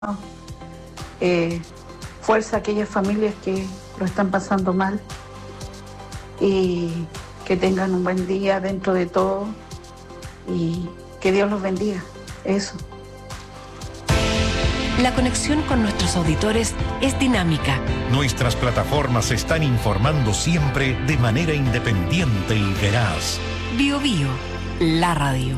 fuerza a aquellas familias que lo están pasando mal y que tengan un buen día dentro de todo y que Dios los bendiga. Eso. La conexión con nuestros auditores es dinámica. Nuestras plataformas están informando siempre de manera independiente y veraz. Bio Bio, la radio.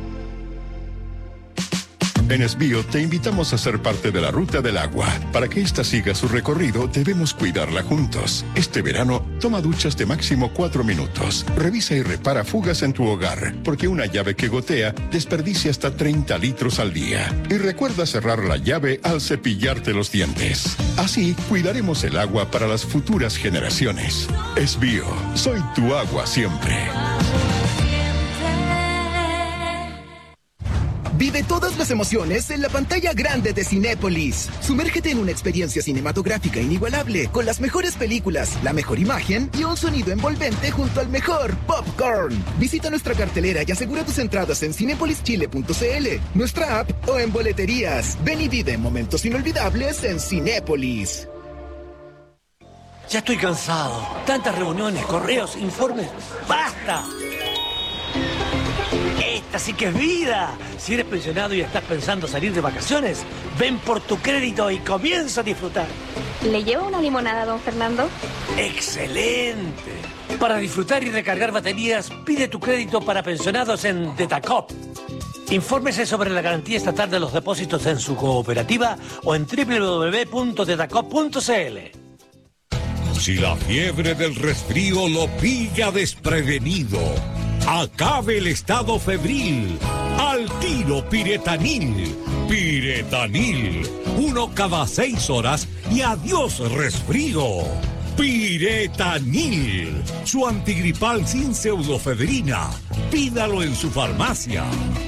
En Esbio te invitamos a ser parte de la Ruta del Agua. Para que ésta siga su recorrido, debemos cuidarla juntos. Este verano, toma duchas de máximo 4 minutos. Revisa y repara fugas en tu hogar, porque una llave que gotea desperdicia hasta 30 litros al día. Y recuerda cerrar la llave al cepillarte los dientes. Así, cuidaremos el agua para las futuras generaciones. Esbio, soy tu agua siempre. Vive todas las emociones en la pantalla grande de Cinépolis. Sumérgete en una experiencia cinematográfica inigualable, con las mejores películas, la mejor imagen y un sonido envolvente junto al mejor popcorn. Visita nuestra cartelera y asegura tus entradas en cinepolischile.cl, nuestra app o en boleterías. Ven y vive momentos inolvidables en Cinépolis. Ya estoy cansado. Tantas reuniones, correos, informes. ¡Basta! Esta sí que es vida. Si eres pensionado y estás pensando salir de vacaciones, ven por tu crédito y comienza a disfrutar. ¿Le llevo una limonada, don Fernando? ¡Excelente! Para disfrutar y recargar baterías, pide tu crédito para pensionados en Detacop. Infórmese sobre la garantía estatal de los depósitos en su cooperativa o en www.detacop.cl. Si la fiebre del resfrío lo pilla desprevenido, acabe el estado febril. Al tiro Piretanil. Piretanil. 1 cada 6 horas y adiós resfrío. Piretanil. Su antigripal sin pseudofebrina. Pídalo en su farmacia.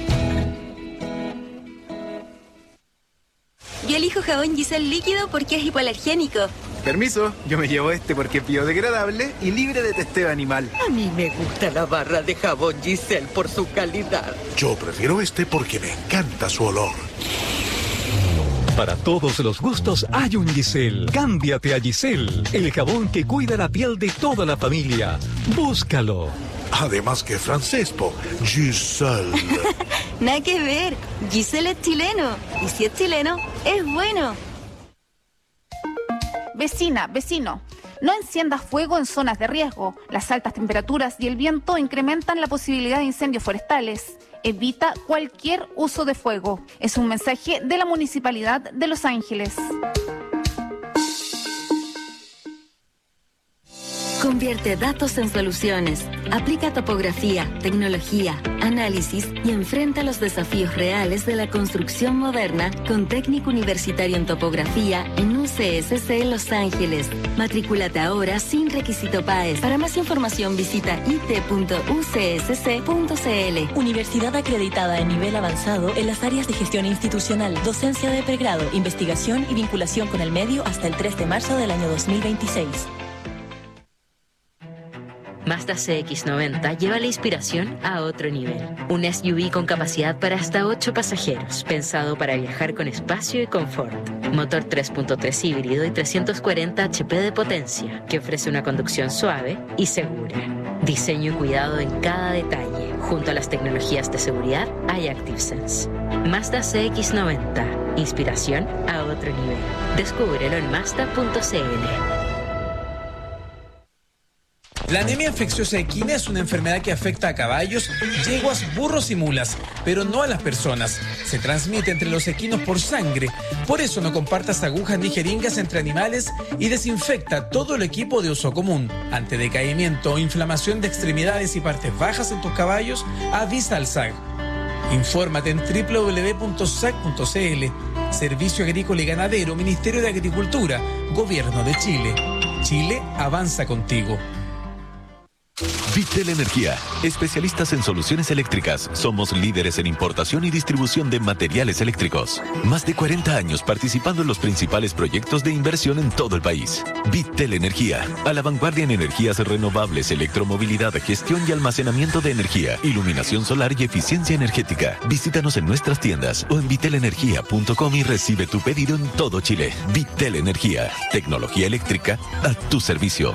Yo elijo jabón Giselle líquido porque es hipoalergénico. Permiso, yo me llevo este porque es biodegradable y libre de testeo animal. A mí me gusta la barra de jabón Giselle por su calidad. Yo prefiero este porque me encanta su olor. Para todos los gustos hay un Giselle. Cámbiate a Giselle, el jabón que cuida la piel de toda la familia. Búscalo. Además que francés, po. Giselle. Nada que ver. Giselle es chileno. Y si es chileno, es bueno. Vecina, vecino, no enciendas fuego en zonas de riesgo. Las altas temperaturas y el viento incrementan la posibilidad de incendios forestales. Evita cualquier uso de fuego. Es un mensaje de la Municipalidad de Los Ángeles. Convierte datos en soluciones. Aplica topografía, tecnología, análisis y enfrenta los desafíos reales de la construcción moderna con técnico universitario en topografía en UCSC Los Ángeles. Matrículate ahora sin requisito PAES. Para más información visita it.ucsc.cl. Universidad acreditada en nivel avanzado en las áreas de gestión institucional, docencia de pregrado, investigación y vinculación con el medio hasta el 3 de marzo del año 2026. Mazda CX-90 lleva la inspiración a otro nivel. Un SUV con capacidad para hasta 8 pasajeros, pensado para viajar con espacio y confort. Motor 3.3 híbrido y 340 HP de potencia, que ofrece una conducción suave y segura. Diseño y cuidado en cada detalle. Junto a las tecnologías de seguridad hay ActiveSense. Mazda CX-90. Inspiración a otro nivel. Descúbrelo en Mazda.cl. La anemia infecciosa equina es una enfermedad que afecta a caballos, yeguas, burros y mulas, pero no a las personas. Se transmite entre los equinos por sangre. Por eso no compartas agujas ni jeringas entre animales y desinfecta todo el equipo de uso común. Ante decaimiento o inflamación de extremidades y partes bajas en tus caballos, avisa al SAG. Infórmate en www.sag.cl. Servicio Agrícola y Ganadero, Ministerio de Agricultura, Gobierno de Chile. Chile avanza contigo. Vitel Energía, especialistas en soluciones eléctricas. Somos líderes en importación y distribución de materiales eléctricos. Más de 40 años participando en los principales proyectos de inversión en todo el país. Vitel Energía, a la vanguardia en energías renovables, electromovilidad, gestión y almacenamiento de energía, iluminación solar y eficiencia energética. Visítanos en nuestras tiendas o en vitelenergia.com y recibe tu pedido en todo Chile. Vitel Energía, tecnología eléctrica a tu servicio.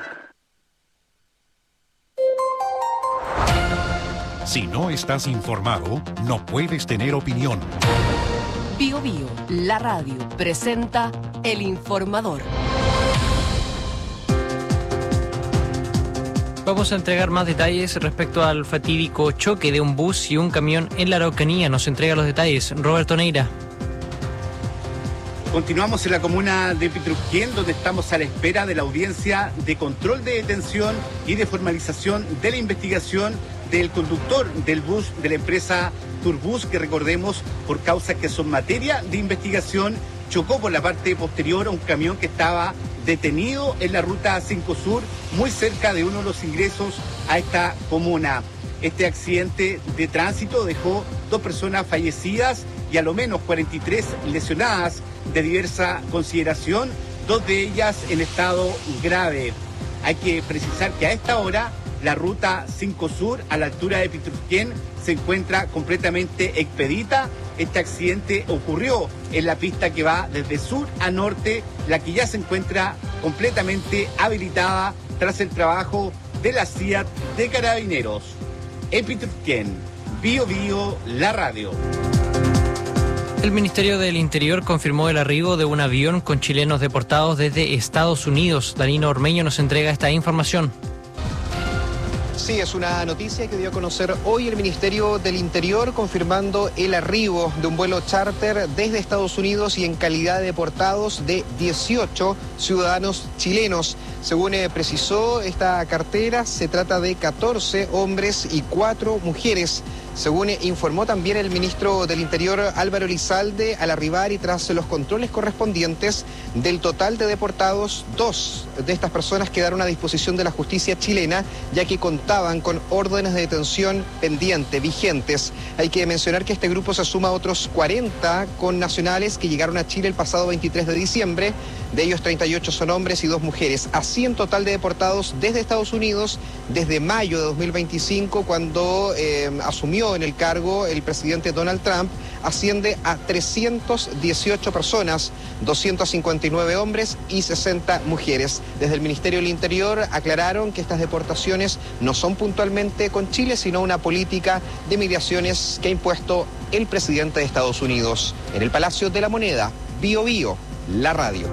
Si no estás informado, no puedes tener opinión. Bio Bio, la radio, presenta El Informador. Vamos a entregar más detalles respecto al fatídico choque de un bus y un camión en la Araucanía. Nos entrega los detalles Roberto Neira. Continuamos en la comuna de Pitrujén, donde estamos a la espera de la audiencia de control de detención y de formalización de la investigación del conductor del bus de la empresa Turbus, que recordemos, por causas que son materia de investigación, chocó por la parte posterior a un camión que estaba detenido en la ruta 5 Sur, muy cerca de uno de los ingresos a esta comuna. Este accidente de tránsito dejó 2 personas fallecidas y a lo menos 43 lesionadas de diversa consideración, 2 de ellas en estado grave. Hay que precisar que a esta hora la ruta 5 Sur, a la altura de Pitrujén, se encuentra completamente expedita. Este accidente ocurrió en la pista que va desde sur a norte, la que ya se encuentra completamente habilitada tras el trabajo de la CIAT de Carabineros. En Pitrujén, Bio Bio, la radio. El Ministerio del Interior confirmó el arribo de un avión con chilenos deportados desde Estados Unidos. Danilo Ormeño nos entrega esta información. Sí, es una noticia que dio a conocer hoy el Ministerio del Interior, confirmando el arribo de un vuelo charter desde Estados Unidos y en calidad de deportados de 18 ciudadanos chilenos. Según precisó esta cartera, se trata de 14 hombres y 4 mujeres. Según informó también el ministro del Interior, Álvaro Elizalde, al arribar y tras los controles correspondientes, del total de deportados, 2 de estas personas quedaron a disposición de la justicia chilena, ya que contaban con órdenes de detención pendientes, vigentes. Hay que mencionar que este grupo se suma a otros 40 connacionales que llegaron a Chile el pasado 23 de diciembre. De ellos 38 son hombres y 2 mujeres. Así en total de deportados desde Estados Unidos, desde mayo de 2025, cuando asumió en el cargo el presidente Donald Trump, asciende a 318 personas, 259 hombres y 60 mujeres. Desde el Ministerio del Interior aclararon que estas deportaciones no son puntualmente con Chile, sino una política de migraciones que ha impuesto el presidente de Estados Unidos. En el Palacio de la Moneda, Bio Bio, la radio.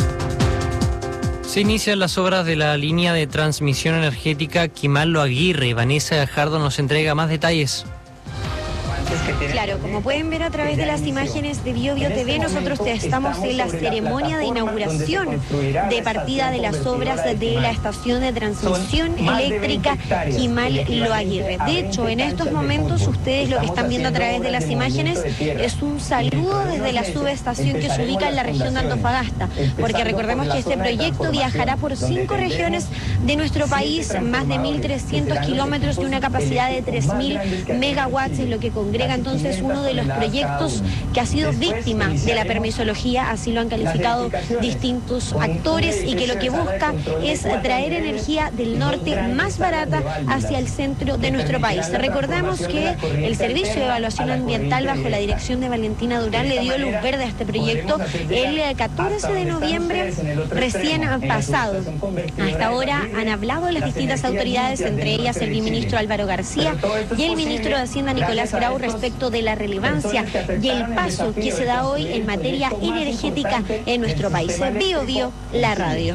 Se inician las obras de la línea de transmisión energética Quimallo Aguirre. Vanessa Gajardo nos entrega más detalles. Claro, como pueden ver a través de las imágenes de Bio Bio TV, nosotros estamos en la ceremonia de inauguración de partida de las obras de la estación de transmisión eléctrica Quimallo Aguirre. De hecho, en estos momentos ustedes lo que están viendo a través de las imágenes es un saludo desde la subestación que se ubica en la región de Antofagasta, porque recordemos que este proyecto viajará por 5 regiones de nuestro país, más de 1.300 kilómetros y una capacidad de 3.000 megawatts, en lo que congrega entonces uno de los proyectos que ha sido víctima de la permisología, así lo han calificado distintos actores, y que lo que busca es traer energía del norte más barata hacia el centro de nuestro país. Recordamos que el Servicio de Evaluación Ambiental, bajo la dirección de Valentina Durán, le dio luz verde a este proyecto el 14 de noviembre recién pasado. Hasta ahora han hablado las distintas autoridades, entre ellas el ministro Álvaro García y el ministro de Hacienda Nicolás Grau, respecto de la relevancia y el paso que se da hoy en materia energética en nuestro país. Bio Bio, la radio.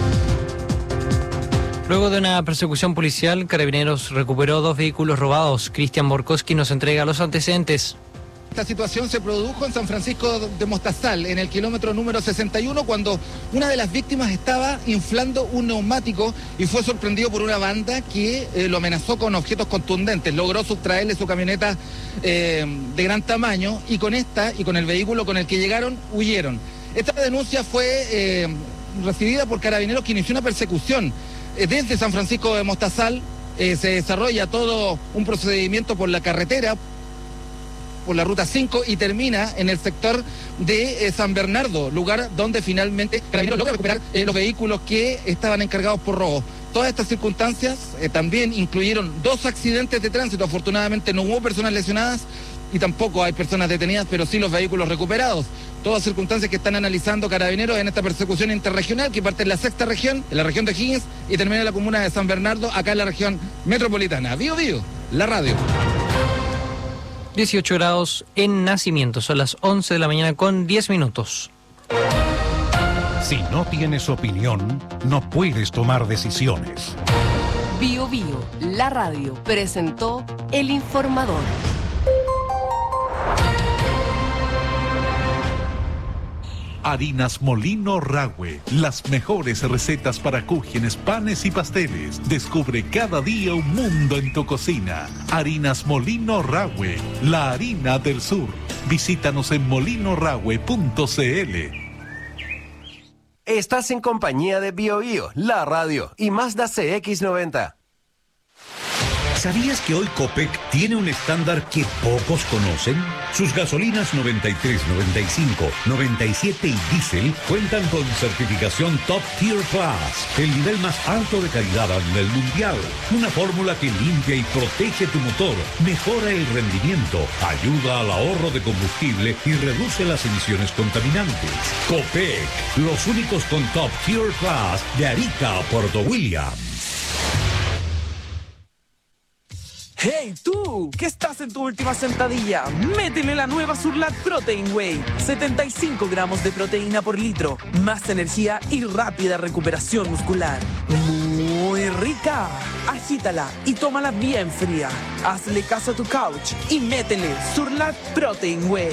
Luego de una persecución policial, Carabineros recuperó 2 vehículos robados. Cristian Borkowski nos entrega los antecedentes. Esta situación se produjo en San Francisco de Mostazal, en el kilómetro número 61, cuando una de las víctimas estaba inflando un neumático y fue sorprendido por una banda que lo amenazó con objetos contundentes. Logró sustraerle su camioneta de gran tamaño, y con esta y con el vehículo con el que llegaron, huyeron. Esta denuncia fue recibida por Carabineros, que inició una persecución desde San Francisco de Mostazal se desarrolla todo un procedimiento por la carretera, por la ruta 5, y termina en el sector de San Bernardo, lugar donde finalmente Carabineros logra recuperar los vehículos que estaban encargados por robo. Todas estas circunstancias también incluyeron 2 accidentes de tránsito. Afortunadamente no hubo personas lesionadas y tampoco hay personas detenidas, pero sí los vehículos recuperados. Todas circunstancias que están analizando Carabineros en esta persecución interregional que parte en la 6ª región, en la región de Higgins, y termina en la comuna de San Bernardo, acá en la región metropolitana. Bío Bío, la radio. 18 grados en Nacimiento, son las 11 de la mañana con 10 minutos. Si no tienes opinión, no puedes tomar decisiones. Bío Bío, la radio, presentó El Informador. Harinas Molino Rahue, las mejores recetas para cúgenes, panes y pasteles. Descubre cada día un mundo en tu cocina. Harinas Molino Rahue, la harina del sur. Visítanos en molinorahue.cl. Estás en compañía de Bío Bío, la radio y Mazda CX-90. ¿Sabías que hoy Copec tiene un estándar que pocos conocen? Sus gasolinas 93, 95, 97 y diésel cuentan con certificación Top Tier Plus, el nivel más alto de calidad a nivel mundial. Una fórmula que limpia y protege tu motor, mejora el rendimiento, ayuda al ahorro de combustible y reduce las emisiones contaminantes. Copec, los únicos con Top Tier Plus de Arica a Puerto Williams. ¡Hey tú! ¿Qué estás en tu última sentadilla? Métele la nueva Surlat Protein Whey. 75 gramos de proteína por litro. Más energía y rápida recuperación muscular. Muy rica. Agítala y tómala bien fría. Hazle caso a tu couch y métele Surlat Protein Whey.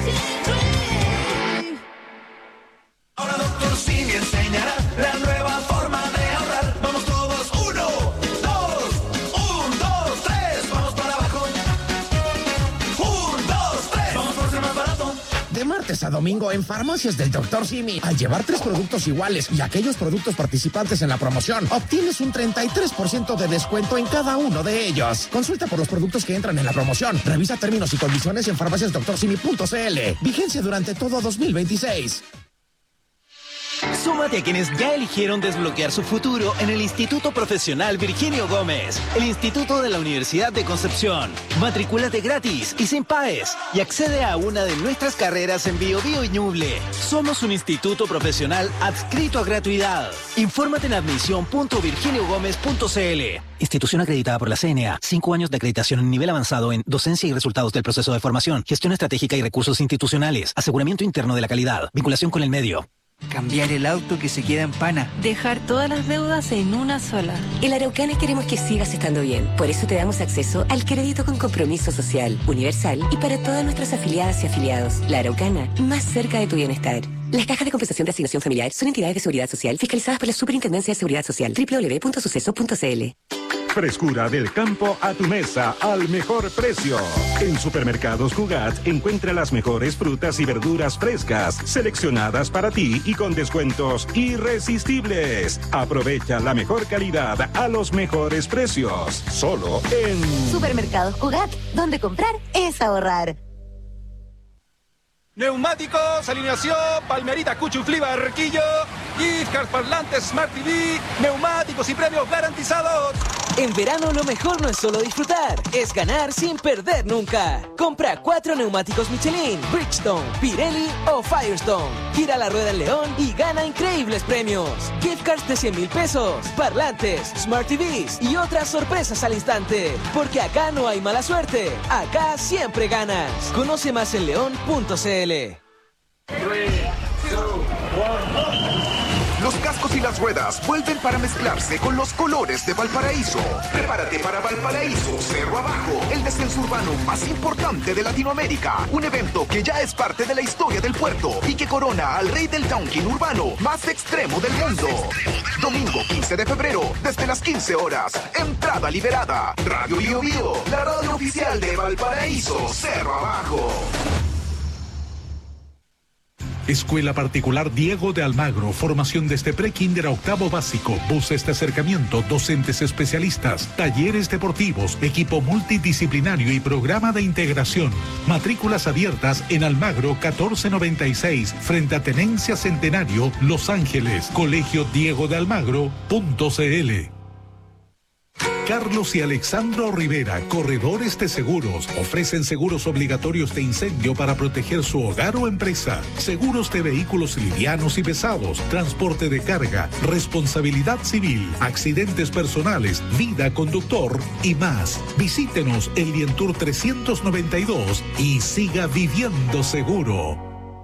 Ahora Dr. Simi enseñará la nueva forma de ahorrar. Vamos todos, 1, 2, 1, 2, 3. Vamos para abajo. 1, 2, 3. Vamos por ser más barato. De martes a domingo en Farmacias del Dr. Simi, al llevar 3 productos iguales y aquellos productos participantes en la promoción, obtienes un 33% de descuento en cada uno de ellos. Consulta por los productos que entran en la promoción. Revisa términos y condiciones en farmaciasdoctorsimi.cl. Vigencia durante todo 2026. Súmate a quienes ya eligieron desbloquear su futuro en el Instituto Profesional Virginio Gómez, el Instituto de la Universidad de Concepción. Matrículate gratis y sin PAES y accede a una de nuestras carreras en Bío Bío y Ñuble. Somos un instituto profesional adscrito a gratuidad. Infórmate en admisión.virginiogomez.cl. Institución acreditada por la CNA. 5 años de acreditación en nivel avanzado en docencia y resultados del proceso de formación, gestión estratégica y recursos institucionales, aseguramiento interno de la calidad, vinculación con el medio. Cambiar el auto que se queda en pana. Dejar todas las deudas en una sola. En la Araucana queremos que sigas estando bien. Por eso te damos acceso al crédito con compromiso social, universal y para todas nuestras afiliadas y afiliados. La Araucana, más cerca de tu bienestar. Las cajas de compensación de asignación familiar son entidades de seguridad social fiscalizadas por la Superintendencia de Seguridad Social. www.suceso.cl. Frescura del campo a tu mesa al mejor precio. En Supermercados Cugat encuentra las mejores frutas y verduras frescas, seleccionadas para ti y con descuentos irresistibles. Aprovecha la mejor calidad a los mejores precios. Solo en Supermercados Cugat, donde comprar es ahorrar. Neumáticos, alineación, Palmerita, Cuchuflí, Barquillo, gift cards, parlantes, Smart TV, neumáticos y premios garantizados. En verano lo mejor no es solo disfrutar, es ganar sin perder nunca. Compra 4 neumáticos Michelin, Bridgestone, Pirelli o Firestone. Gira la rueda en León y gana increíbles premios. Gift cards de 100,000 pesos, parlantes, Smart TVs y otras sorpresas al instante. Porque acá no hay mala suerte, acá siempre ganas. Conoce más en león.cl. 3, 2, 1. Los cascos y las ruedas vuelven para mezclarse con los colores de Valparaíso. Prepárate para Valparaíso Cerro Abajo, el descenso urbano más importante de Latinoamérica. Un evento que ya es parte de la historia del puerto y que corona al rey del downhill urbano más extremo del mundo. Domingo 15 de febrero, desde las 15 horas. Entrada liberada. Radio Bío Bío, la radio oficial de Valparaíso Cerro Abajo. Escuela Particular Diego de Almagro, formación desde pre-kinder a octavo básico, buses de acercamiento, docentes especialistas, talleres deportivos, equipo multidisciplinario y programa de integración. Matrículas abiertas en Almagro 1496, frente a Tenencia Centenario, Los Ángeles, Colegio Diego de Almagro.cl. Carlos y Alexandro Rivera, corredores de seguros, ofrecen seguros obligatorios de incendio para proteger su hogar o empresa, seguros de vehículos livianos y pesados, transporte de carga, responsabilidad civil, accidentes personales, vida conductor y más. Visítenos en Lientour 392 y siga viviendo seguro.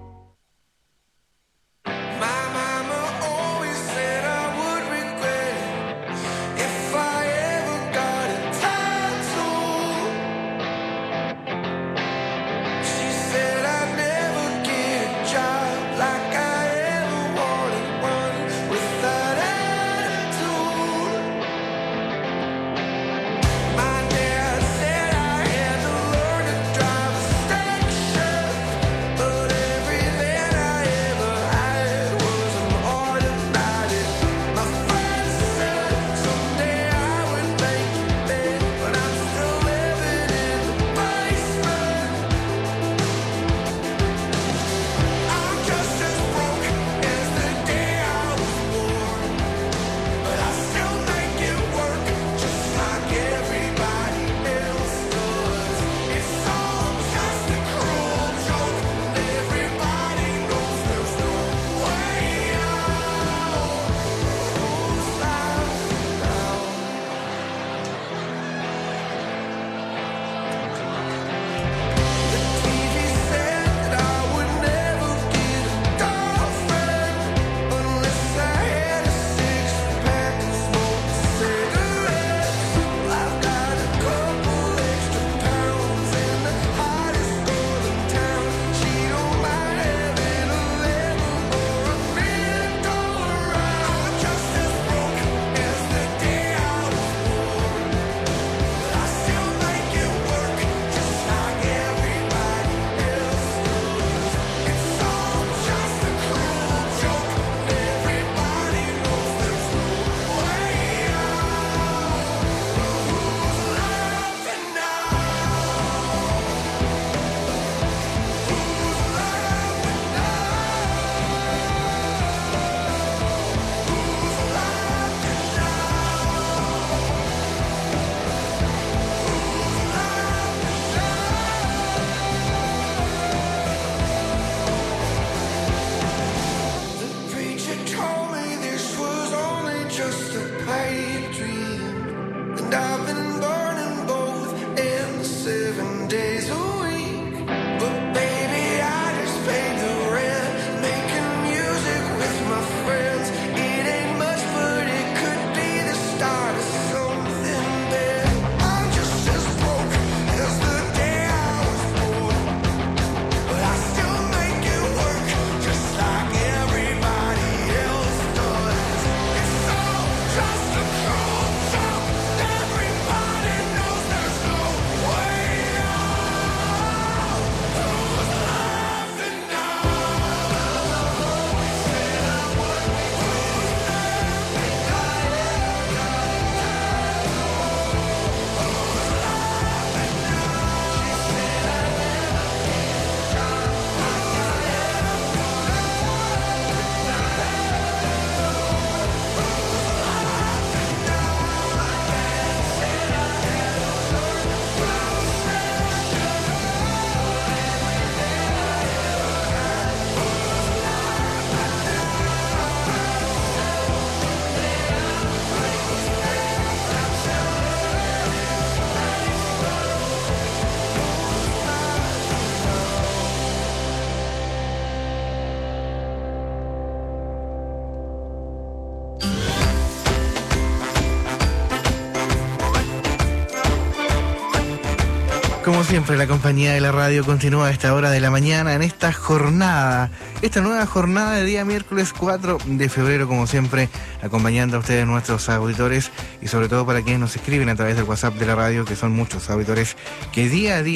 Como siempre, la compañía de la radio continúa a esta hora de la mañana en esta jornada, esta nueva jornada de día miércoles 4 de febrero, como siempre, acompañando a ustedes, nuestros auditores, y sobre todo para quienes nos escriben a través del WhatsApp de la radio, que son muchos auditores que día a día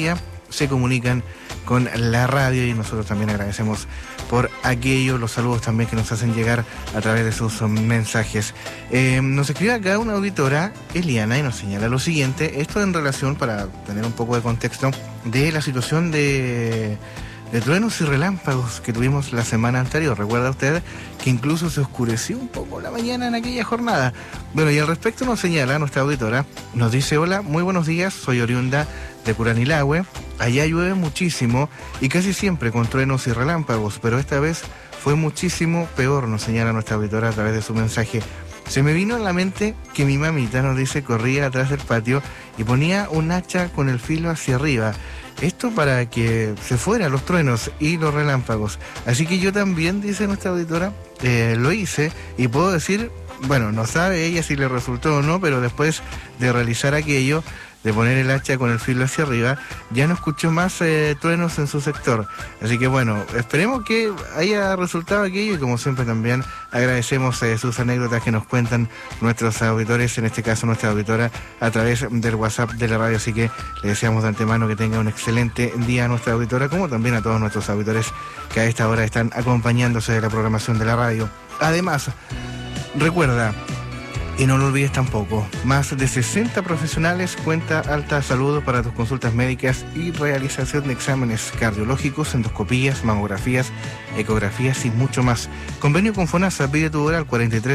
se comunican con la radio y nosotros también agradecemos por aquello, los saludos también que nos hacen llegar a través de sus mensajes. Nos escribe acá una auditora, Eliana, y nos señala lo siguiente, esto en relación, para tener un poco de contexto, de la situación de truenos y relámpagos que tuvimos la semana anterior. ¿Recuerda usted que incluso se oscureció un poco la mañana en aquella jornada? Bueno, y al respecto nos señala nuestra auditora, nos dice: hola, muy buenos días, soy oriunda de Curanilahue, allá llueve muchísimo y casi siempre con truenos y relámpagos, pero esta vez fue muchísimo peor, nos señala nuestra auditora a través de su mensaje. Se me vino a la mente que mi mamita, nos dice, corría atrás del patio y ponía un hacha con el filo hacia arriba. Esto para que se fueran los truenos y los relámpagos. Así que yo también, dice nuestra auditora, lo hice y puedo decir, bueno, no sabe ella si le resultó o no, pero después de realizar aquello, de poner el hacha con el filo hacia arriba, ya no escuchó más truenos en su sector. Así que bueno, esperemos que haya resultado aquello y como siempre también agradecemos sus anécdotas que nos cuentan nuestros auditores, en este caso nuestra auditora, a través del WhatsApp de la radio. Así que le deseamos de antemano que tenga un excelente día a nuestra auditora, como también a todos nuestros auditores que a esta hora están acompañándose de la programación de la radio. Además, recuerda, y no lo olvides tampoco, más de 60 profesionales, cuenta alta salud para tus consultas médicas y realización de exámenes cardiológicos, endoscopías, mamografías, ecografías y mucho más. Convenio con FONASA, pide tu hora al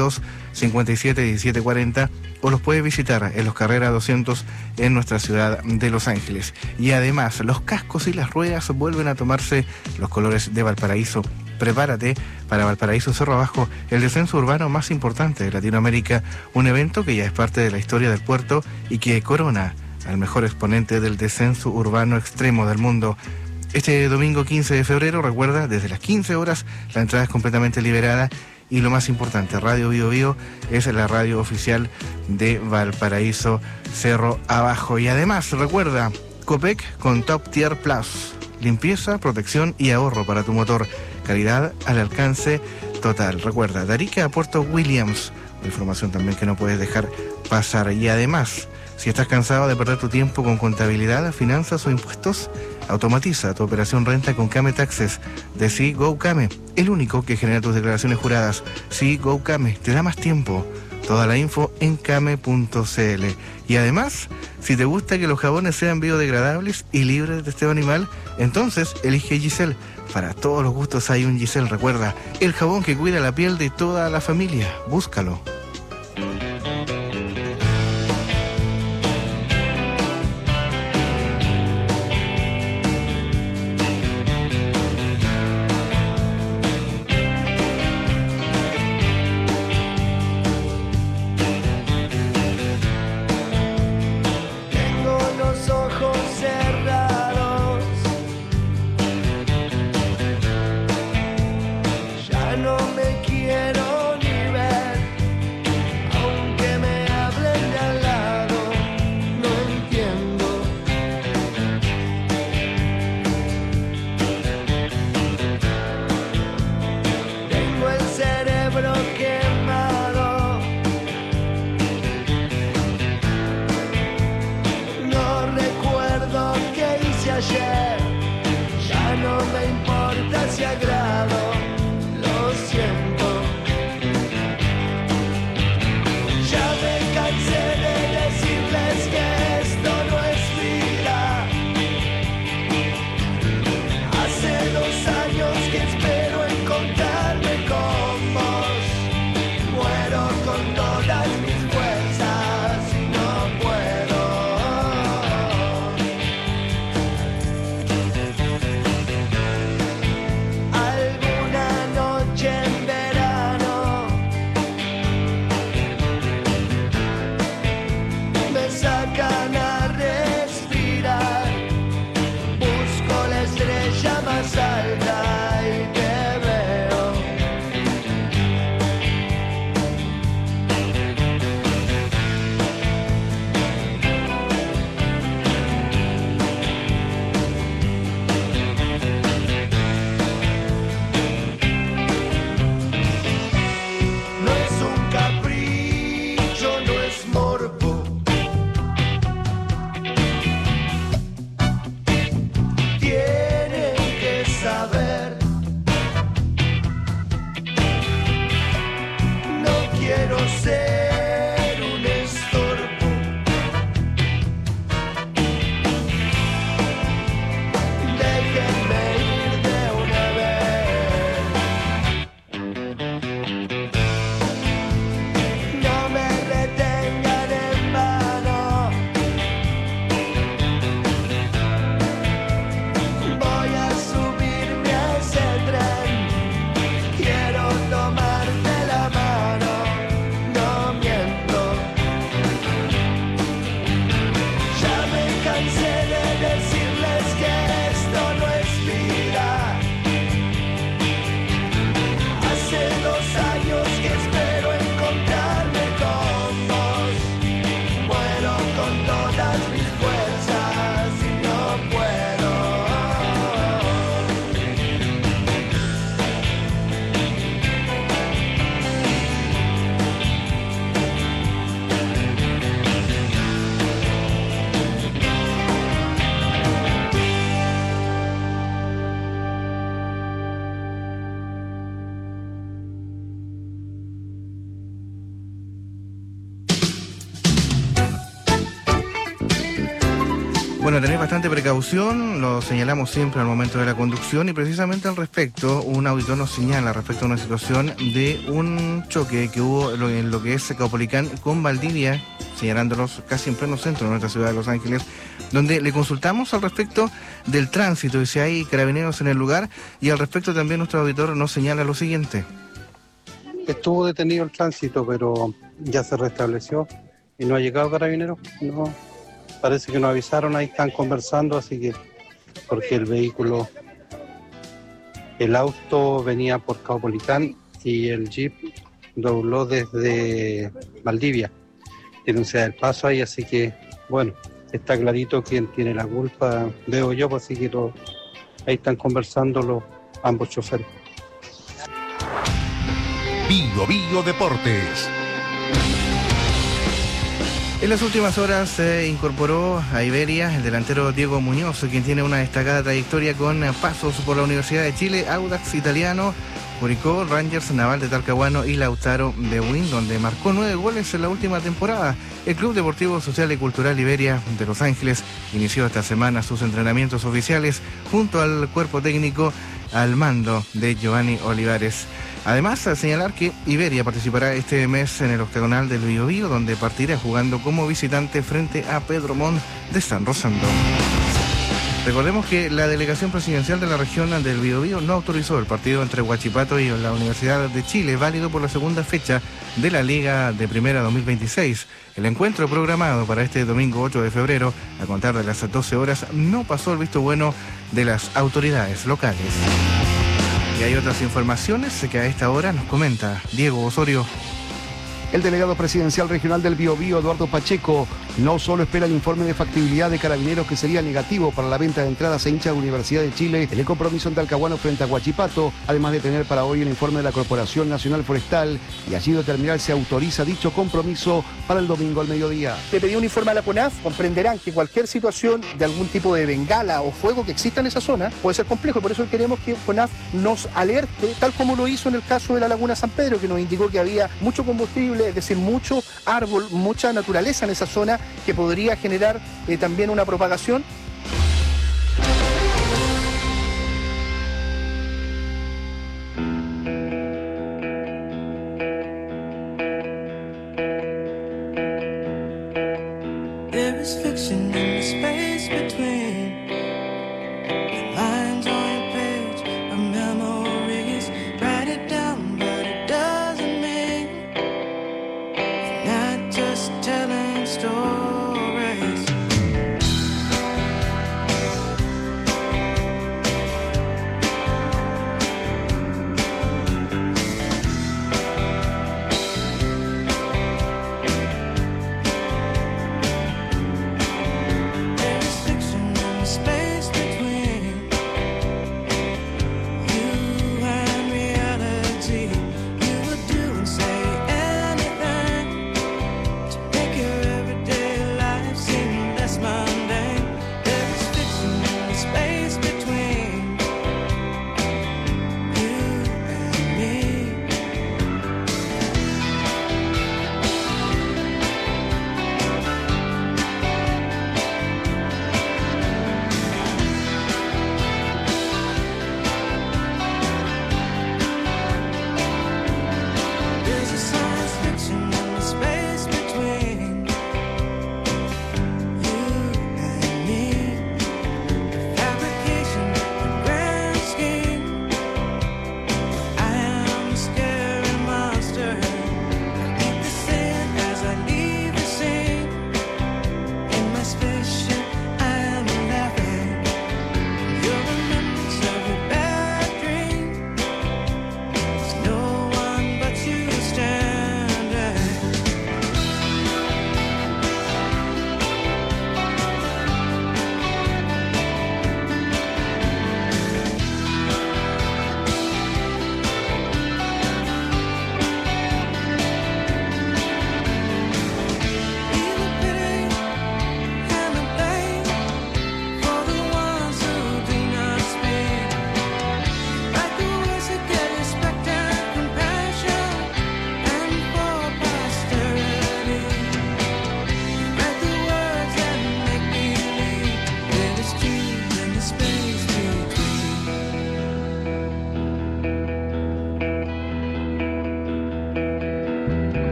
432-57-1740 o los puedes visitar en Los Carreras 200 en nuestra ciudad de Los Ángeles. Y además, los cascos y las ruedas vuelven a tomarse los colores de Valparaíso. Prepárate para Valparaíso Cerro Abajo, el descenso urbano más importante de Latinoamérica, un evento que ya es parte de la historia del puerto y que corona al mejor exponente del descenso urbano extremo del mundo. Este domingo 15 de febrero, recuerda, desde las 15 horas, la entrada es completamente liberada y lo más importante, Radio Bio Bio es la radio oficial de Valparaíso Cerro Abajo. Y además, recuerda, Copec con Top Tier Plus, limpieza, protección y ahorro para tu motor. Calidad al alcance total. Recuerda, de Arica a Puerto Williams. Una información también que no puedes dejar pasar. Y además, si estás cansado de perder tu tiempo con contabilidad, finanzas o impuestos, automatiza tu operación renta con Came Taxes de Go Came, el único que genera tus declaraciones juradas. Go Came te da más tiempo. Toda la info en came.cl. Y además, si te gusta que los jabones sean biodegradables y libres de testeo animal, entonces elige Giselle. Para todos los gustos hay un Giselle. Recuerda, el jabón que cuida la piel de toda la familia. Búscalo. ayer, ya no me importa si agrado, lo siento. Bueno, tener bastante precaución, lo señalamos siempre al momento de la conducción y precisamente al respecto, un auditor nos señala respecto a una situación de un choque que hubo en lo que es Caupolicán con Valdivia, señalándolos casi en pleno centro de nuestra ciudad de Los Ángeles, donde le consultamos al respecto del tránsito y si hay carabineros en el lugar, y al respecto también nuestro auditor nos señala lo siguiente. Estuvo detenido el tránsito, pero ya se restableció y no ha llegado carabineros, no. Parece que nos avisaron, ahí están conversando, así que, porque el auto venía por Caupolicán y el jeep dobló desde Valdivia. Tiene un ceda del paso ahí, así que, bueno, está clarito quién tiene la culpa, veo yo, pues, así que ahí están conversando ambos choferes. Bio Bio Deportes. En las últimas horas se incorporó a Iberia el delantero Diego Muñoz, quien tiene una destacada trayectoria con pasos por la Universidad de Chile, Audax Italiano, Curicó, Rangers, Naval de Talcahuano y Lautaro de Buin, donde marcó 9 goles en la última temporada. El Club Deportivo Social y Cultural Iberia de Los Ángeles inició esta semana sus entrenamientos oficiales junto al cuerpo técnico al mando de Giovanni Olivares. Además, a señalar que Iberia participará este mes en el octagonal del Bio Bio, donde partirá jugando como visitante frente a Pedro Montt de San Rosendo. Recordemos que la delegación presidencial de la región del Bio Bio no autorizó el partido entre Huachipato y la Universidad de Chile, válido por la segunda fecha de la Liga de Primera 2026. El encuentro programado para este domingo 8 de febrero, a contar de las 12 horas, no pasó el visto bueno de las autoridades locales. Y hay otras informaciones que a esta hora nos comenta Diego Osorio. El delegado presidencial regional del Bio Bio, Eduardo Pacheco, no solo espera el informe de factibilidad de Carabineros, que sería negativo para la venta de entradas a hinchas de Universidad de Chile en el compromiso en Talcahuano frente a Huachipato, además de tener para hoy el informe de la Corporación Nacional Forestal, y así determinar si autoriza dicho compromiso para el domingo al mediodía. Le pedí un informe a la CONAF, comprenderán que cualquier situación de algún tipo de bengala o fuego que exista en esa zona puede ser complejo, por eso queremos que CONAF nos alerte, tal como lo hizo en el caso de la Laguna San Pedro, que nos indicó que había mucho combustible, es decir, mucho árbol, mucha naturaleza en esa zona que podría generar también una propagación. There is fiction in the space between the lines on your page of memories. Write it down, but it doesn't mean you're not just telling stories.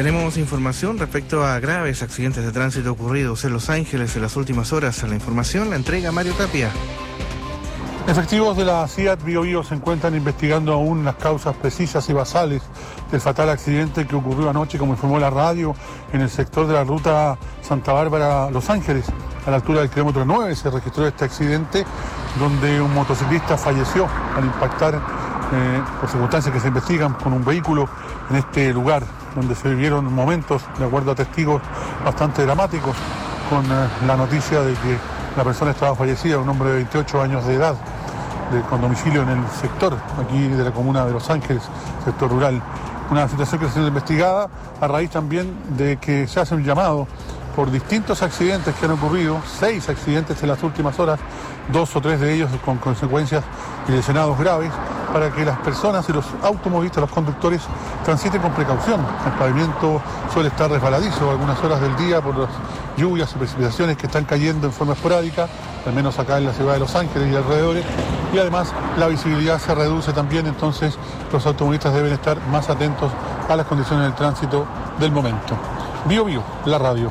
Tenemos información respecto a graves accidentes de tránsito ocurridos en Los Ángeles en las últimas horas. La información la entrega Mario Tapia. Efectivos de la CIAT Bío Bío se encuentran investigando aún las causas precisas y basales del fatal accidente que ocurrió anoche, como informó la radio, en el sector de la ruta Santa Bárbara-Los Ángeles. A la altura del kilómetro 9 se registró este accidente donde un motociclista falleció al impactar, por circunstancias que se investigan, con un vehículo en este lugar, donde se vivieron momentos, de acuerdo a testigos, bastante dramáticos, con la noticia de que la persona estaba fallecida, un hombre de 28 años de edad, con domicilio en el sector, aquí de la comuna de Los Ángeles, sector rural. Una situación que está siendo investigada a raíz también de que se hace un llamado por distintos accidentes que han ocurrido, 6 accidentes en las últimas horas, 2 o 3 de ellos con consecuencias y lesionados graves, para que las personas y los automovilistas, los conductores, transiten con precaución. El pavimento suele estar resbaladizo algunas horas del día por las lluvias y precipitaciones que están cayendo en forma esporádica, al menos acá en la ciudad de Los Ángeles y alrededores, y además la visibilidad se reduce también, entonces los automovilistas deben estar más atentos a las condiciones del tránsito del momento. Bío Bío, la radio.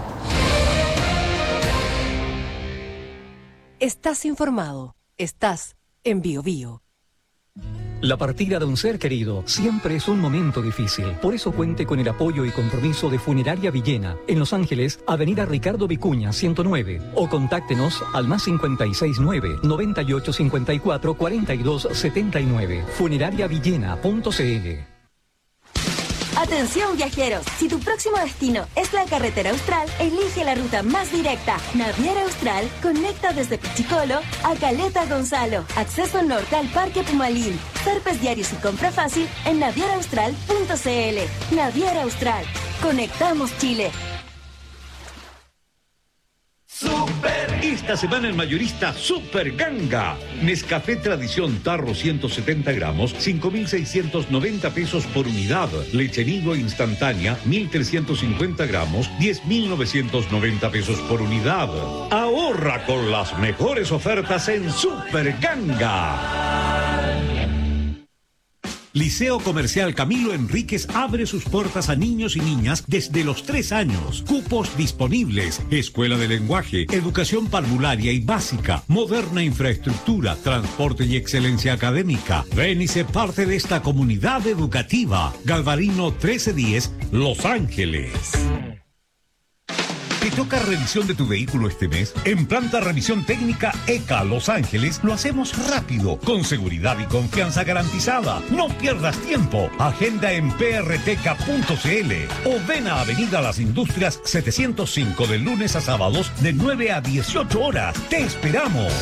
Estás informado. Estás en Bío Bío. La partida de un ser querido siempre es un momento difícil. Por eso cuente con el apoyo y compromiso de Funeraria Villena, en Los Ángeles, Avenida Ricardo Vicuña, 109. O contáctenos al +569 9854 4279. Funerariavillena.cl. Atención viajeros, si tu próximo destino es la carretera austral, elige la ruta más directa. Naviera Austral conecta desde Pichicolo a Caleta Gonzalo. Acceso norte al Parque Pumalín. Zarpes diarios y compra fácil en navieraaustral.cl. Naviera Austral. Conectamos Chile. Esta semana en mayorista Super Ganga. Nescafé Tradición Tarro 170 gramos, 5.690 pesos por unidad. Leche Nido instantánea, 1.350 gramos, 10.990 pesos por unidad. Ahorra con las mejores ofertas en Super Ganga. Liceo Comercial Camilo Enríquez abre sus puertas a niños y niñas desde los 3 años. Cupos disponibles. Escuela de lenguaje, educación parvularia y básica, moderna infraestructura, transporte y excelencia académica. Ven y sé parte de esta comunidad educativa. Galvarino 1310, Los Ángeles. ¿Te toca revisión de tu vehículo este mes? En Planta Revisión Técnica ECA Los Ángeles lo hacemos rápido, con seguridad y confianza garantizada. No pierdas tiempo. Agenda en prtk.cl o ven a Avenida Las Industrias 705 de lunes a sábados de 9 a 18 horas. ¡Te esperamos!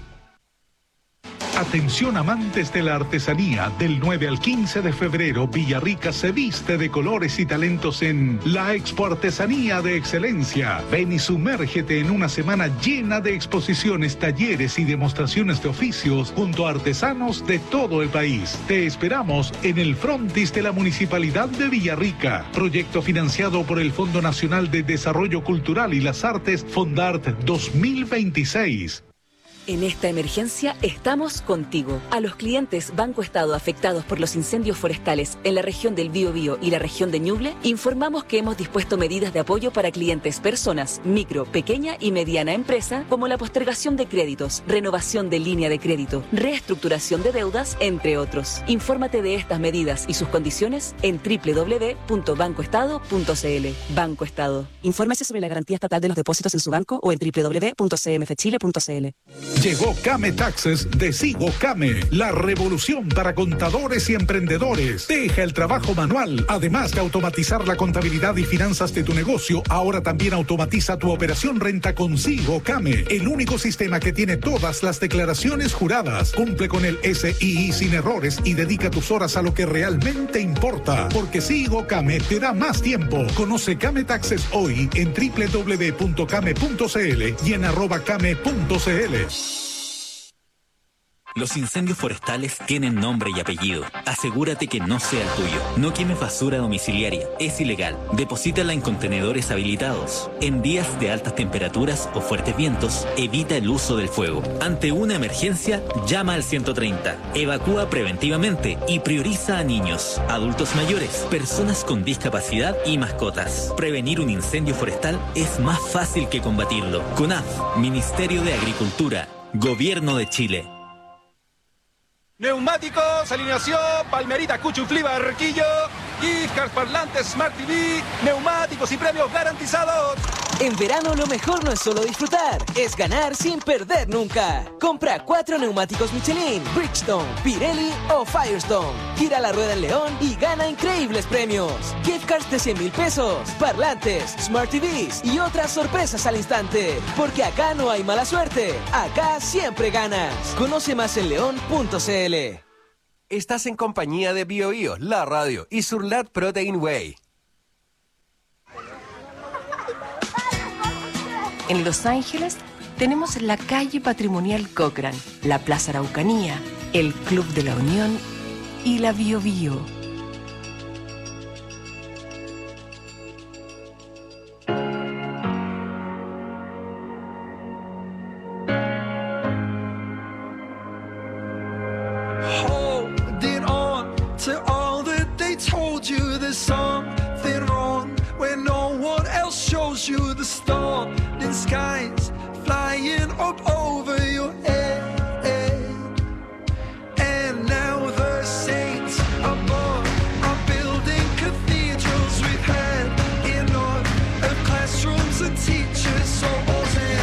Atención amantes de la artesanía, del 9 al 15 de febrero, Villarrica se viste de colores y talentos en la Expo Artesanía de Excelencia. Ven y sumérgete en una semana llena de exposiciones, talleres y demostraciones de oficios junto a artesanos de todo el país. Te esperamos en el frontis de la Municipalidad de Villarrica. Proyecto financiado por el Fondo Nacional de Desarrollo Cultural y las Artes, Fondart 2026. En esta emergencia estamos contigo. A los clientes Banco Estado afectados por los incendios forestales en la región del Biobío y la región de Ñuble, informamos que hemos dispuesto medidas de apoyo para clientes personas, micro, pequeña y mediana empresa, como la postergación de créditos, renovación de línea de crédito, reestructuración de deudas, entre otros. Infórmate de estas medidas y sus condiciones en www.bancoestado.cl. Banco Estado. Infórmese sobre la garantía estatal de los depósitos en su banco o en www.cmfchile.cl. Llegó Came Taxes de Sigo Came, la revolución para contadores y emprendedores. Deja el trabajo manual. Además de automatizar la contabilidad y finanzas de tu negocio, ahora también automatiza tu operación renta con Sigo Came, el único sistema que tiene todas las declaraciones juradas. Cumple con el SII sin errores y dedica tus horas a lo que realmente importa. Porque Sigo Came te da más tiempo. Conoce Came Taxes hoy en www.came.cl y en @came.cl. Los incendios forestales tienen nombre y apellido. Asegúrate que no sea el tuyo. No quemes basura domiciliaria. Es ilegal. Deposítala en contenedores habilitados. En días de altas temperaturas o fuertes vientos, evita el uso del fuego. Ante una emergencia, llama al 130. Evacúa preventivamente y prioriza a niños, adultos mayores, personas con discapacidad y mascotas. Prevenir un incendio forestal es más fácil que combatirlo. CONAF, Ministerio de Agricultura, Gobierno de Chile. Neumáticos, alineación, Palmerita, Cuchuflí, Barquillo, gift cards, parlantes, Smart TV, neumáticos y premios garantizados. En verano lo mejor no es solo disfrutar, es ganar sin perder nunca. Compra 4 neumáticos Michelin, Bridgestone, Pirelli o Firestone. Gira la rueda en León y gana increíbles premios. Gift cards de 100,000 pesos, parlantes, Smart TVs y otras sorpresas al instante. Porque acá no hay mala suerte, acá siempre ganas. Conoce más en león.cl. Estás en compañía de BioBio, la radio y Surlat Protein Whey. En Los Ángeles tenemos la calle patrimonial Cochran, la Plaza Araucanía, el Club de la Unión y la BioBio. Holding on to all that they told you, there's something wrong when no one else shows you the storm in skies flying up over your head. And now the saints above are building cathedrals. We've had enough of classrooms and teachers, so all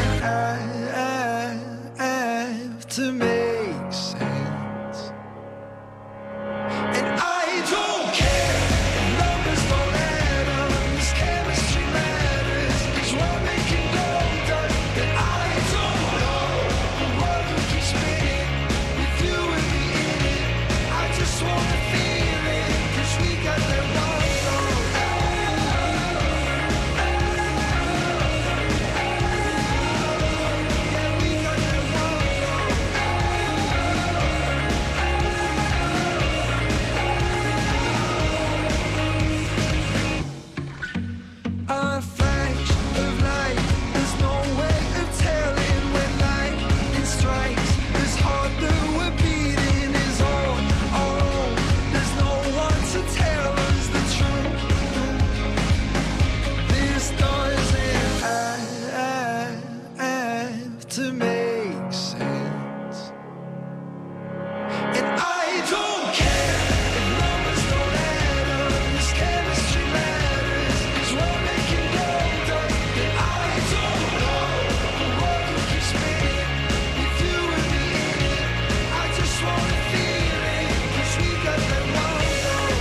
have to make sense. And I don't care, numbers don't add up, this chemistry matters, it's what making gold does. And I don't know the world will keep spinning with you and me in it. I just wanna feel it, 'cause we got that one song. Yeah, we got that one a flash of light, there's no way of telling when lightning strikes. This heart that we're beating is on our own. There's no one to tell us the truth. This doesn't have to make sense. And I don't care if numbers don't add up, this chemistry matters, it's what making gold does. And I don't know the world will keep spinning with you and me in it. I just wanna feel it, 'cause we got that one song.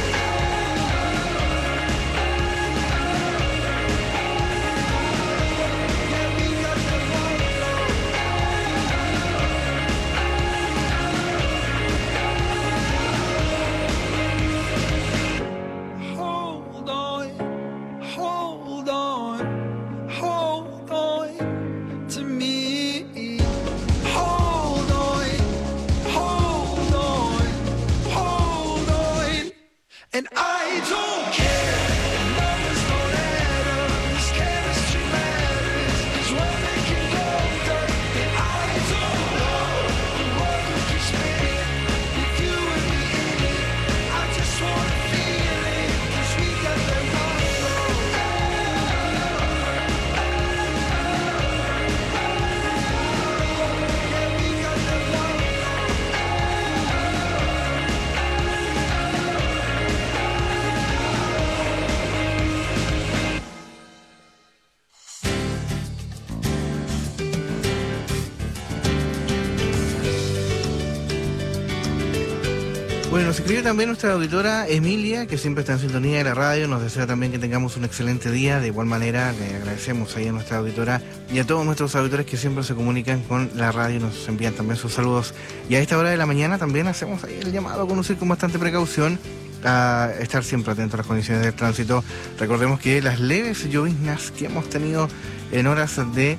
Yeah, we got that one Hold on, hold on, hold on to me. Hold on, hold on, hold on. And I don't care if numbers don't add up, this chemistry matters, it's what making gold does. And I don't know the world will keep spinning with you and me in it. I just wanna feel it, 'cause we got that one song. Yeah, we got that one Bueno, nos escribe también nuestra auditora Emilia, que siempre está en sintonía de la radio. Nos desea también que tengamos un excelente día. De igual manera, le agradecemos ahí a nuestra auditora y a todos nuestros auditores que siempre se comunican con la radio y nos envían también sus saludos. Y a esta hora de la mañana también hacemos ahí el llamado a conducir con bastante precaución, a estar siempre atentos a las condiciones del tránsito. Recordemos que las leves lloviznas que hemos tenido en horas de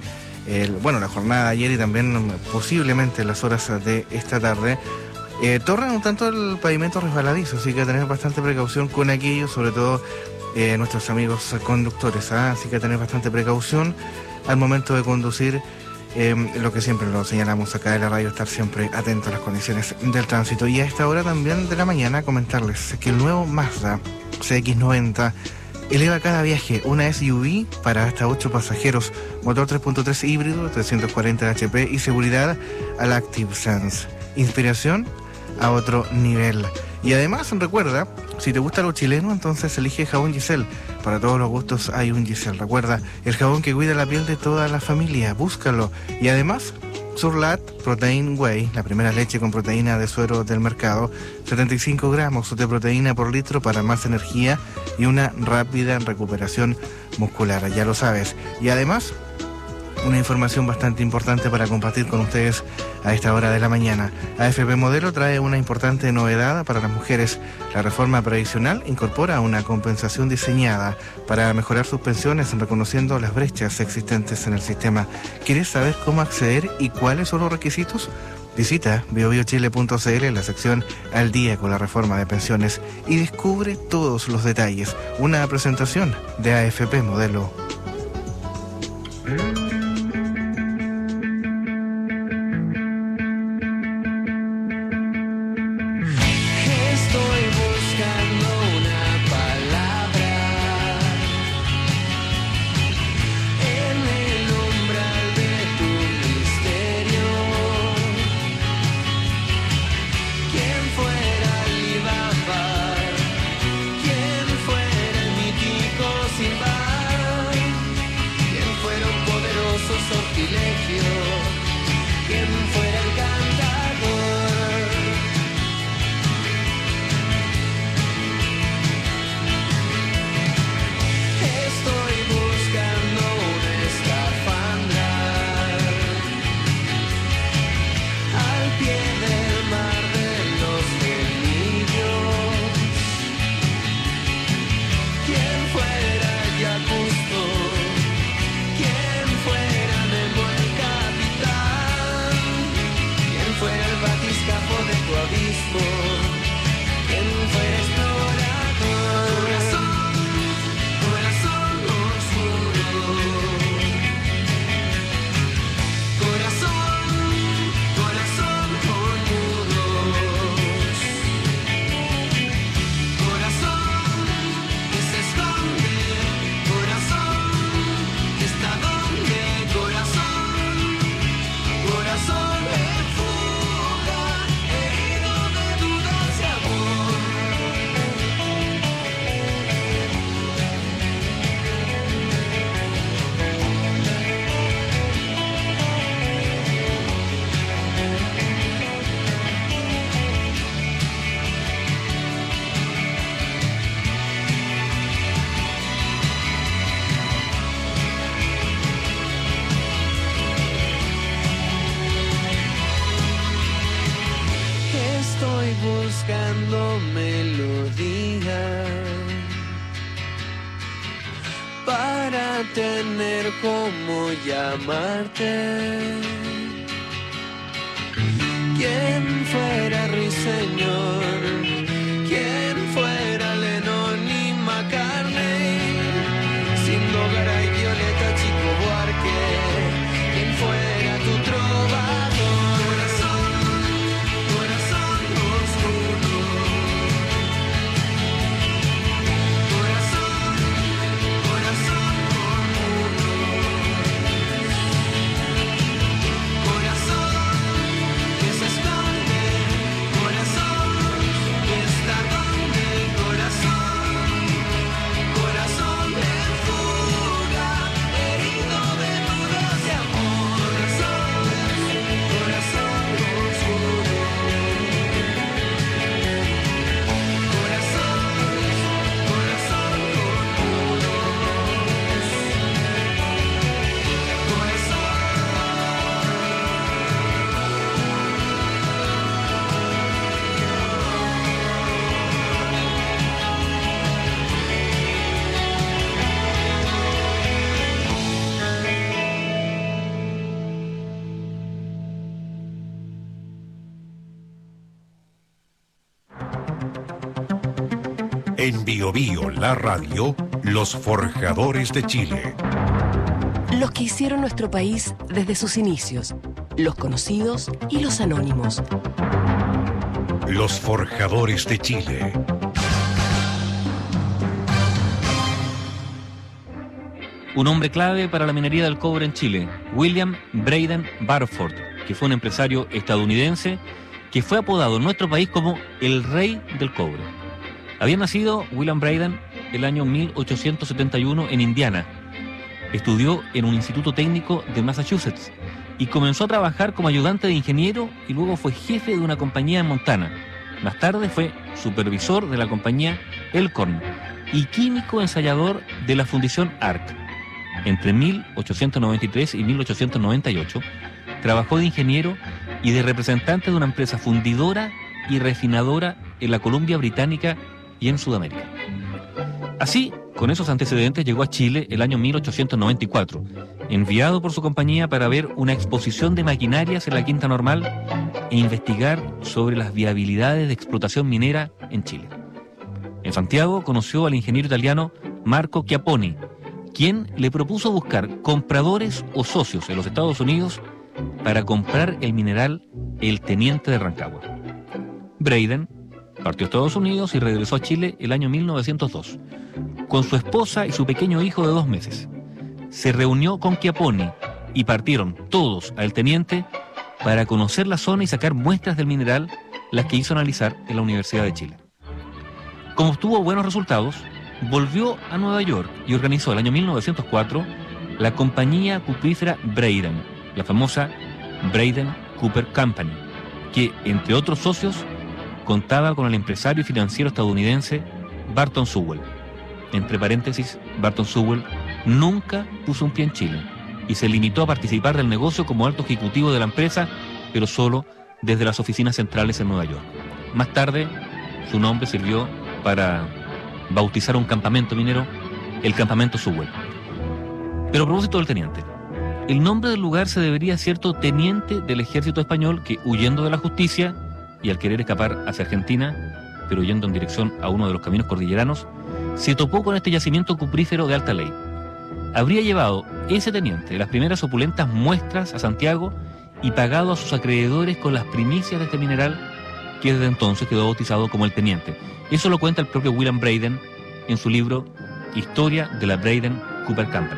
la jornada de ayer y también posiblemente las horas de esta tarde, tornan un tanto el pavimento resbaladizo, así que a tener bastante precaución con aquello, sobre todo nuestros amigos conductores, así que a tener bastante precaución al momento de conducir. Lo que siempre lo señalamos acá en la radio, estar siempre atentos a las condiciones del tránsito. Y a esta hora también de la mañana comentarles que el nuevo Mazda CX-90 eleva cada viaje una SUV para hasta 8 pasajeros, motor 3.3 híbrido, 340 HP y seguridad al Active Sense. Inspiración a otro nivel. Y además, recuerda, si te gusta lo chileno, entonces elige jabón Giselle. Para todos los gustos hay un Giselle. Recuerda, el jabón que cuida la piel de toda la familia. Búscalo. Y además, Surlat Protein Whey, la primera leche con proteína de suero del mercado, 75 gramos de proteína por litro para más energía y una rápida recuperación muscular. Ya lo sabes. Y además, una información bastante importante para compartir con ustedes a esta hora de la mañana. AFP Modelo trae una importante novedad para las mujeres. La reforma previsional incorpora una compensación diseñada para mejorar sus pensiones, reconociendo las brechas existentes en el sistema. ¿Quieres saber cómo acceder y cuáles son los requisitos? Visita biobiochile.cl en la sección Al día con la reforma de pensiones y descubre todos los detalles. Una presentación de AFP Modelo. buscando melodía para tener como llamarte. ¿Quién fuera Ruiseñor? ¿Quién fuera Lennon y McCartney? Sin Nogaray, Violeta, Chico Buarque. ¿Quién fuera tu trovador? Corazón oscuro. Corazón común. Corazón que se esconde. Corazón En Bio Bio, la radio, los forjadores de Chile. Los que hicieron nuestro país desde sus inicios, los conocidos y los anónimos. Los forjadores de Chile. Un hombre clave para la minería del cobre en Chile, William Braden Barford, que fue un empresario estadounidense que fue apodado en nuestro país como el rey del cobre. Había nacido William Braden el año 1871 en Indiana. Estudió en un instituto técnico de Massachusetts y comenzó a trabajar como ayudante de ingeniero y luego fue jefe de una compañía en Montana. Más tarde fue supervisor de la compañía Elkhorn y químico ensayador de la fundición ARC. Entre 1893 y 1898 trabajó de ingeniero y de representante de una empresa fundidora y refinadora en la Columbia Británica y en Sudamérica. Así, con esos antecedentes, llegó a Chile el año 1894, enviado por su compañía para ver una exposición de maquinarias en la Quinta Normal e investigar sobre las viabilidades de explotación minera en Chile. En Santiago conoció al ingeniero italiano Marco Chiapponi, quien le propuso buscar compradores o socios en los Estados Unidos para comprar el mineral El Teniente de Rancagua. Braden partió a Estados Unidos y regresó a Chile el año 1902, con su esposa y su pequeño hijo de 2 meses. Se reunió con Chiapponi y partieron todos a El Teniente para conocer la zona y sacar muestras del mineral, las que hizo analizar en la Universidad de Chile. Como obtuvo buenos resultados, volvió a Nueva York y organizó el año 1904 la compañía cuprífera Braden, la famosa Braden Copper Company, que, entre otros socios, contaba con el empresario y financiero estadounidense Barton Sewell. Entre paréntesis, Barton Sewell nunca puso un pie en Chile y se limitó a participar del negocio como alto ejecutivo de la empresa, pero solo desde las oficinas centrales en Nueva York. Más tarde, su nombre sirvió para bautizar un campamento minero, el Campamento Sewell. Pero a propósito del teniente, el nombre del lugar se debería a cierto teniente del ejército español que, huyendo de la justicia y al querer escapar hacia Argentina, pero yendo en dirección a uno de los caminos cordilleranos, se topó con este yacimiento cuprífero de alta ley. Habría llevado ese teniente las primeras opulentas muestras a Santiago y pagado a sus acreedores con las primicias de este mineral, que desde entonces quedó bautizado como el teniente. Eso lo cuenta el propio William Braden en su libro Historia de la Braden Copper Company.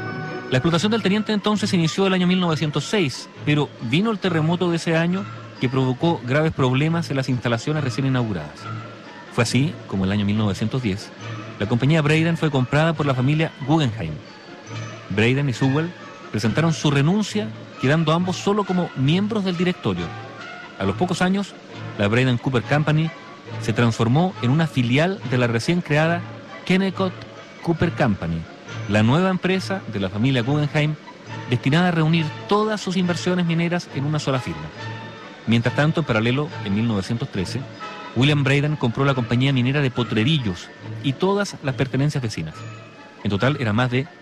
La explotación del teniente entonces se inició el año 1906, pero vino el terremoto de ese año que provocó graves problemas en las instalaciones recién inauguradas. Fue así como en el año 1910, la compañía Braden fue comprada por la familia Guggenheim. Braden y Sewell presentaron su renuncia, quedando ambos solo como miembros del directorio. A los pocos años, la Braden Copper Company se transformó en una filial de la recién creada Kennecott Copper Company, la nueva empresa de la familia Guggenheim destinada a reunir todas sus inversiones mineras en una sola firma. Mientras tanto, en paralelo, en 1913, William Braden compró la compañía minera de Potrerillos y todas las pertenencias vecinas. En total eran más de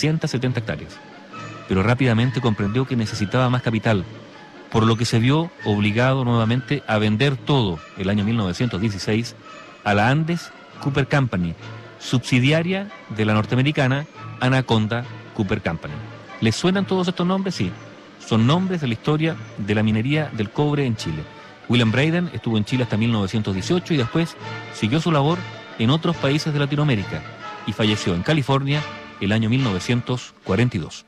370 hectáreas. Pero rápidamente comprendió que necesitaba más capital, por lo que se vio obligado nuevamente a vender todo el año 1916 a la Andes Copper Company, subsidiaria de la norteamericana Anaconda Copper Company. ¿Les suenan todos estos nombres? Sí. Son nombres de la historia de la minería del cobre en Chile. William Braden estuvo en Chile hasta 1918 y después siguió su labor en otros países de Latinoamérica y falleció en California el año 1942.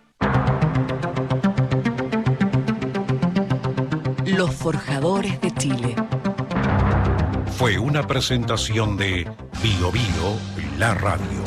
Los forjadores de Chile. Fue una presentación de Bio Bio, la radio.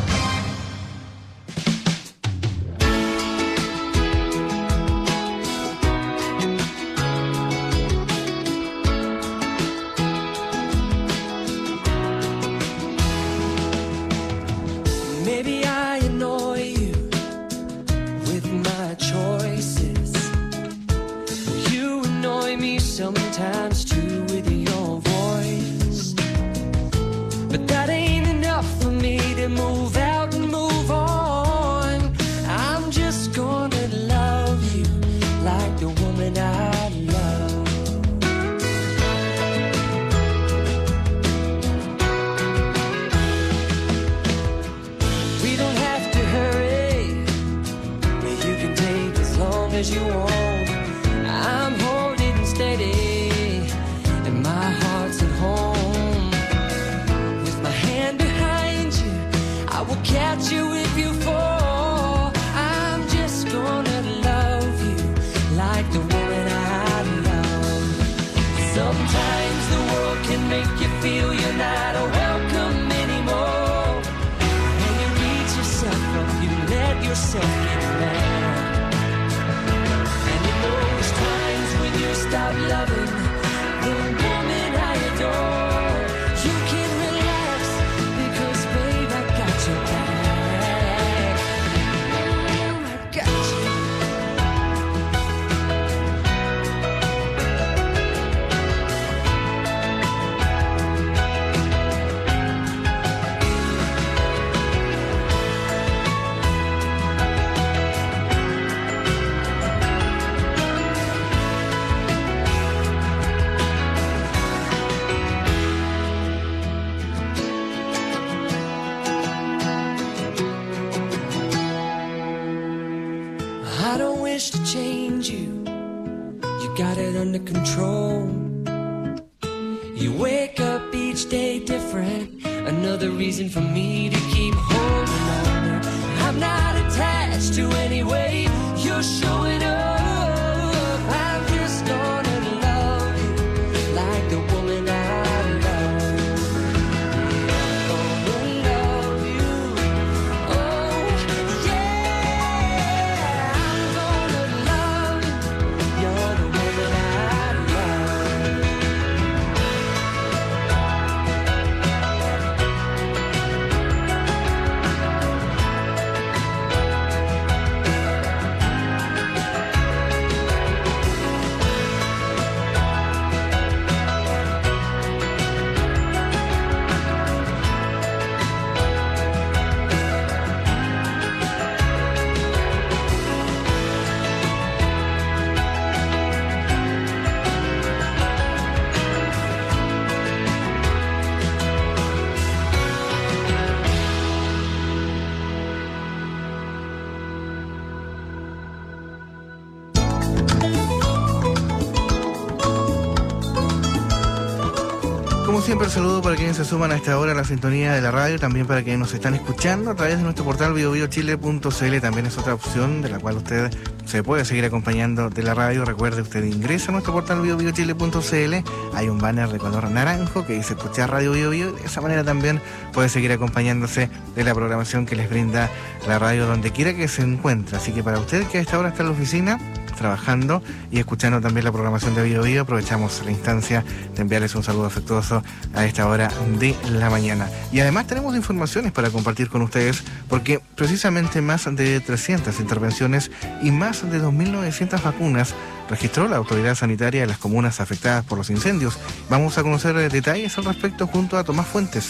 Maybe I annoy you with my choices. You annoy me sometimes too with your voice. But that ain't enough for me to move out and move on. I'm just gonna love you like the woman I love. Sometimes the world can make you feel you're not welcome anymore. And you beat yourself up, you let yourself get mad. And in those times when you stop loving the woman I adore, you can relax because babe, I got your back. I got you. I don't wish to change you. You got it under control. You wake up each day different. Another reason for me to keep holding on. I'm not attached to any way you're showing up. I'm just gonna love you like the woman I love. I'm gonna love you. Oh, yeah. I'm gonna love you. You're the woman I love. Como siempre, el saludo para quienes se suman a esta hora a la sintonía de la radio, también para quienes nos están escuchando a través de nuestro portal biobiochile.cl. También es otra opción de la cual usted se puede seguir acompañando de la radio. Recuerde, usted ingresa a nuestro portal biobiochile.cl, hay un banner de color naranjo que dice escuchar Radio Bio Bio. De esa manera también puede seguir acompañándose de la programación que les brinda la radio donde quiera que se encuentre. Así que para usted que a esta hora está en la oficina, trabajando y escuchando también la programación de Bio Bio, aprovechamos la instancia de enviarles un saludo afectuoso a esta hora de la mañana. Y además tenemos informaciones para compartir con ustedes, porque precisamente más de 300 intervenciones y más de 2.900 vacunas registró la autoridad sanitaria de las comunas afectadas por los incendios. Vamos a conocer detalles al respecto junto a Tomás Fuentes.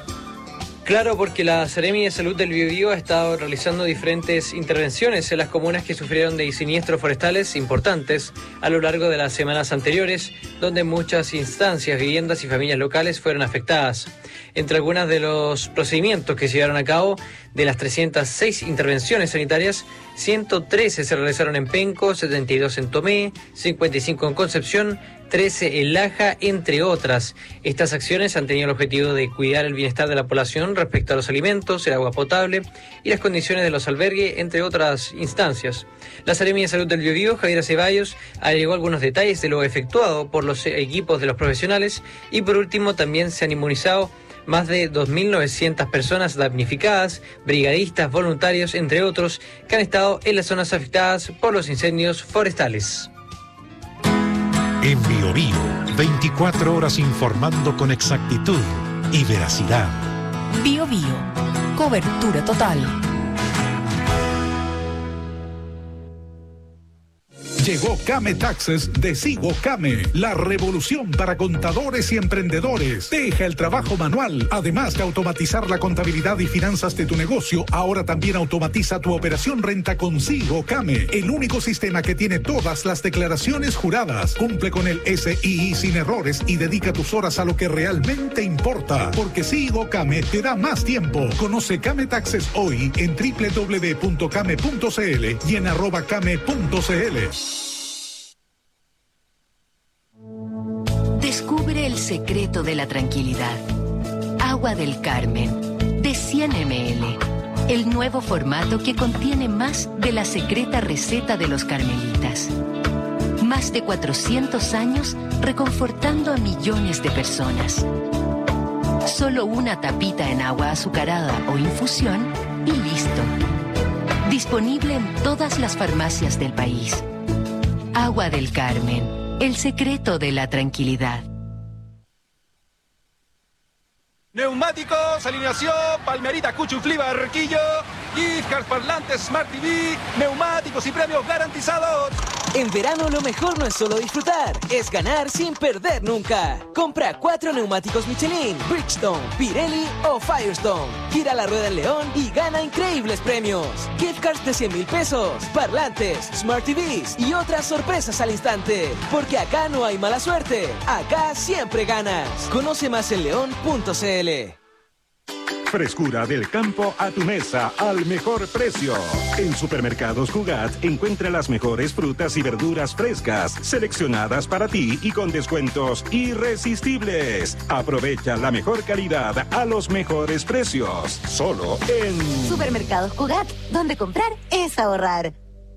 Claro, porque la Seremi de Salud del Biobío ha estado realizando diferentes intervenciones en las comunas que sufrieron de siniestros forestales importantes a lo largo de las semanas anteriores, donde muchas instancias, viviendas y familias locales fueron afectadas. Entre algunos de los procedimientos que se llevaron a cabo, de las 306 intervenciones sanitarias, 113 se realizaron en Penco, 72 en Tomé, 55 en Concepción, 13 en Laja, entre otras. Estas acciones han tenido el objetivo de cuidar el bienestar de la población respecto a los alimentos, el agua potable y las condiciones de los albergues, entre otras instancias. La Seremi de Salud del Biobío, Javiera Ceballos, agregó algunos detalles de lo efectuado por los equipos de los profesionales y por último también se han inmunizado más de 2.900 personas damnificadas, brigadistas, voluntarios, entre otros, que han estado en las zonas afectadas por los incendios forestales. En Bio Bio, 24 horas informando con exactitud y veracidad. Bio Bio, cobertura total. Llegó Came Taxes de Sigo Came, la revolución para contadores y emprendedores. Deja el trabajo manual. Además de automatizar la contabilidad y finanzas de tu negocio, ahora también automatiza tu operación renta con Sigo Came, el único sistema que tiene todas las declaraciones juradas. Cumple con el SII sin errores y dedica tus horas a lo que realmente importa, porque Sigo Came te da más tiempo. Conoce Came Taxes hoy en www.came.cl y en @came.cl. Descubre el secreto de la tranquilidad. Agua del Carmen, de 100 ml. El nuevo formato que contiene más de la secreta receta de los carmelitas. Más de 400 años reconfortando a millones de personas. Solo una tapita en agua azucarada o infusión y listo. Disponible en todas las farmacias del país. Agua del Carmen, el secreto de la tranquilidad. Neumáticos, alineación, Palmerita, Cuchuflí, Barquillo, gift parlantes, Smart TV, neumáticos y premios garantizados. En verano lo mejor no es solo disfrutar, es ganar sin perder nunca. Compra 4 neumáticos Michelin, Bridgestone, Pirelli o Firestone. Gira la rueda en León y gana increíbles premios. Gift cards de 100,000 pesos, parlantes, Smart TVs y otras sorpresas al instante. Porque acá no hay mala suerte, acá siempre ganas. Conoce más en león.cl. Frescura del campo a tu mesa al mejor precio. En Supermercados Cugat encuentra las mejores frutas y verduras frescas, seleccionadas para ti y con descuentos irresistibles. Aprovecha la mejor calidad a los mejores precios. Solo en Supermercados Cugat, donde comprar es ahorrar.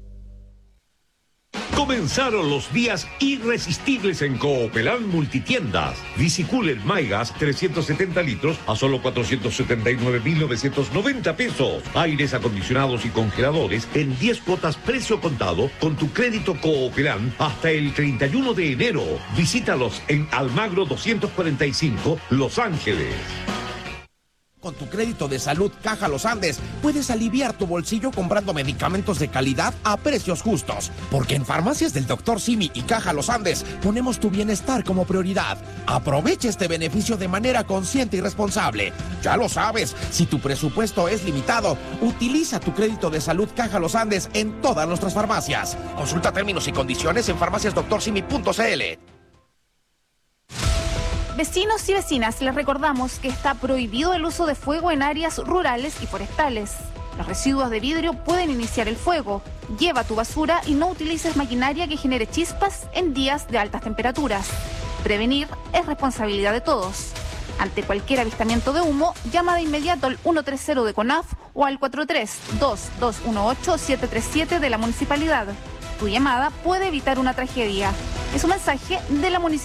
Comenzaron los días irresistibles en Coopelán Multitiendas. Bicicooler Maygas 370 litros a solo 479.990 pesos. Aires acondicionados y congeladores en 10 cuotas precio contado con tu crédito Coopelán hasta el 31 de enero. Visítalos en Almagro 245, Los Ángeles. Con tu crédito de salud Caja Los Andes puedes aliviar tu bolsillo comprando medicamentos de calidad a precios justos. Porque en Farmacias del Dr. Simi y Caja Los Andes ponemos tu bienestar como prioridad. Aprovecha este beneficio de manera consciente y responsable. Ya lo sabes, si tu presupuesto es limitado, utiliza tu crédito de salud Caja Los Andes en todas nuestras farmacias. Consulta términos y condiciones en farmaciasdoctorsimi.cl. Vecinos y vecinas, les recordamos que está prohibido el uso de fuego en áreas rurales y forestales. Los residuos de vidrio pueden iniciar el fuego. Lleva tu basura y no utilices maquinaria que genere chispas en días de altas temperaturas. Prevenir es responsabilidad de todos. Ante cualquier avistamiento de humo, llama de inmediato al 130 de CONAF o al 432-218-737 de la municipalidad. Tu llamada puede evitar una tragedia. Es un mensaje de la municipalidad.